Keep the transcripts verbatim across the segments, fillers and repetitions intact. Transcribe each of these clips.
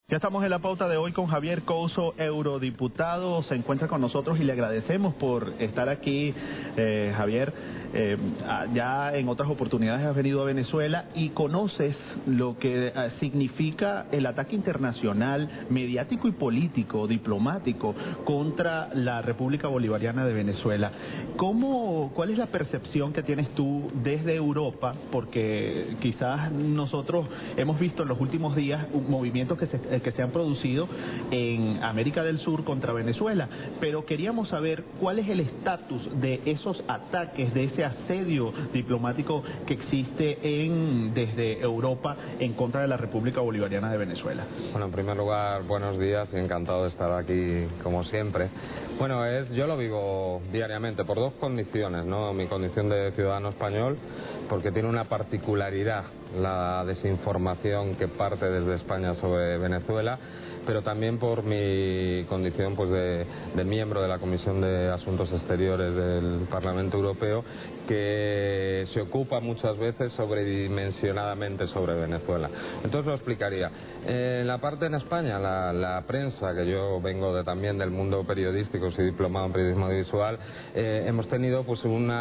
Ya estamos en la pauta de hoy con Javier Couso, eurodiputado. Se encuentra con nosotros y le agradecemos por estar aquí, eh, Javier. Eh, ya en otras oportunidades has venido a Venezuela y conoces lo que eh, significa el ataque internacional, mediático y político, diplomático, contra la República Bolivariana de Venezuela. ¿Cómo, cuál es la percepción que tienes tú desde Europa? Porque quizás nosotros hemos visto en los últimos días movimientos que se que se han producido en América del Sur contra Venezuela, pero queríamos saber cuál es el estatus de esos ataques, de ese asedio diplomático que existe en desde Europa en contra de la República Bolivariana de Venezuela. Bueno, en primer lugar, buenos días y encantado de estar aquí como siempre. Bueno, es yo lo vivo diariamente por dos condiciones, ¿no? Mi condición de ciudadano español, porque tiene una particularidad la desinformación que parte desde España sobre Venezuela, pero también por mi condición pues de, de miembro de la Comisión de Asuntos Exteriores del Parlamento Europeo, que se ocupa muchas veces sobredimensionadamente sobre Venezuela. Entonces lo explicaría. En la parte en España, la, la prensa, que yo vengo de, también del mundo periodístico, soy diplomado en periodismo audiovisual, eh, hemos tenido pues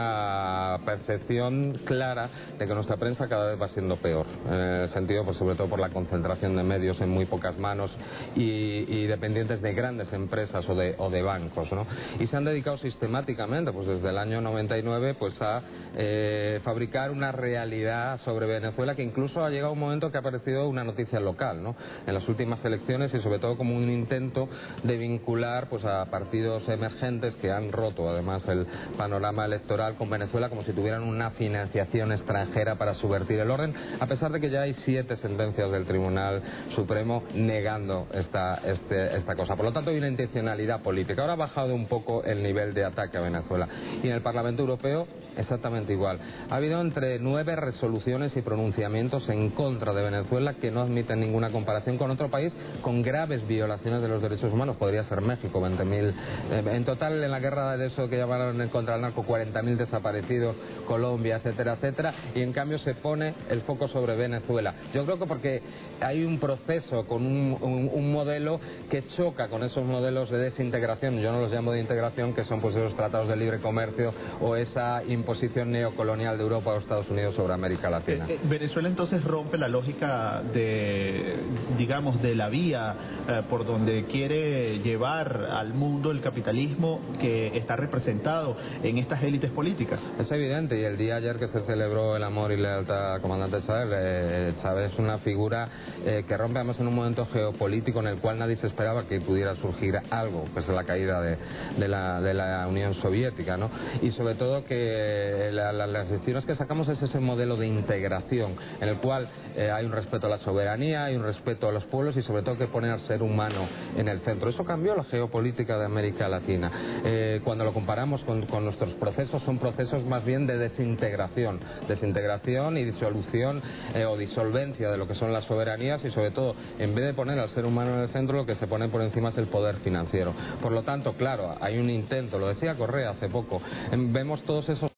una percepción clara de que nuestra prensa cada vez va siendo peor, en el sentido pues sobre todo por la concentración de medios en muy pocas manos y, y dependientes de grandes empresas o de, o de bancos, ¿no? Y se han dedicado sistemáticamente, pues desde el año noventa y nueve, pues a eh, fabricar una realidad sobre Venezuela que incluso ha llegado un momento que ha aparecido una noticia local, ¿no? En las últimas elecciones, y sobre todo como un intento de vincular pues a partidos emergentes que han roto además el panorama electoral con Venezuela como si tuvieran una financiación extranjera para subvertir el orden, a pesar de que ya hay siete sentencias del Tribunal Supremo negando esta, este, esta cosa. Por lo tanto hay una intencionalidad política. Ahora ha bajado un poco el nivel de ataque a Venezuela y en el Parlamento Europeo exactamente igual. Ha habido entre nueve resoluciones y pronunciamientos en contra de Venezuela que no admiten ninguna comparación con otro país con graves violaciones de los derechos humanos. Podría ser México, veinte mil. Eh, en total, en la guerra de eso que llamaron en contra el narco, cuarenta mil desaparecidos, Colombia, etcétera, etcétera. Y en cambio se pone el foco sobre Venezuela. Yo creo que porque hay un proceso con un, un, un modelo que choca con esos modelos de desintegración, yo no los llamo de integración, que son pues esos tratados de libre comercio o esa imposición neocolonial de Europa o Estados Unidos sobre América Latina. Eh, eh, Venezuela entonces rompe la lógica de, digamos, de la vía eh, por donde quiere llevar al mundo el capitalismo que está representado en estas élites políticas. Es evidente, y el día ayer que se celebró el amor y lealtad al comandante Chávez, eh, Chávez es una figura eh, que rompe además en un momento geopolítico en el cual nadie se esperaba que pudiera surgir algo, pues la caída de, de, la, de la Unión Soviética, ¿no? Y sobre todo que la, la, las decisiones que sacamos es ese modelo de integración en el cual eh, hay un respeto a la soberanía, hay un respeto a los pueblos y sobre todo que pone al ser humano en el centro. Eso cambió la geopolítica de América Latina. Eh, cuando lo comparamos con, con nuestros procesos, son procesos más bien de desintegración, desintegración y disolución eh, o disolvencia de lo que son las soberanías y sobre todo, en vez de poner al ser humano en el centro, lo que se pone por encima es el poder financiero. Por lo tanto, claro, hay un intento, lo decía Correa hace poco, vemos todos esos